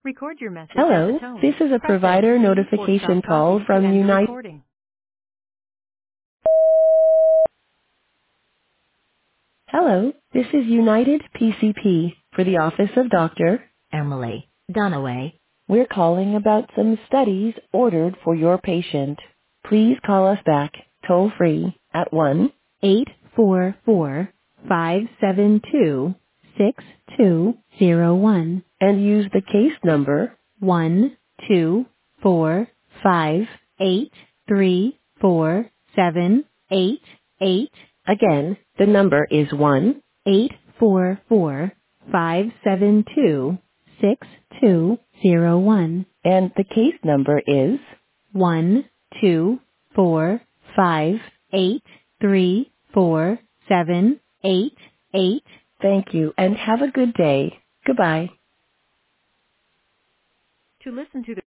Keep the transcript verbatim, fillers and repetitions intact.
Record your message at the Hello, tone. this is a Press any provider key or notification stop call talking to from end the United. recording. Hello, this is United P C P for the office of Doctor Emily Dunaway. We're calling about some studies ordered for your patient. Please call us back toll free at one eight four four, five seven two, six two zero one and use the case number one two four five eight three four seven eight eight. Again, the number is one eight four four five seven two six two zero one, and the case number is one two four five eight three four seven eight eight. Thank you and have a good day. Goodbye. To listen to the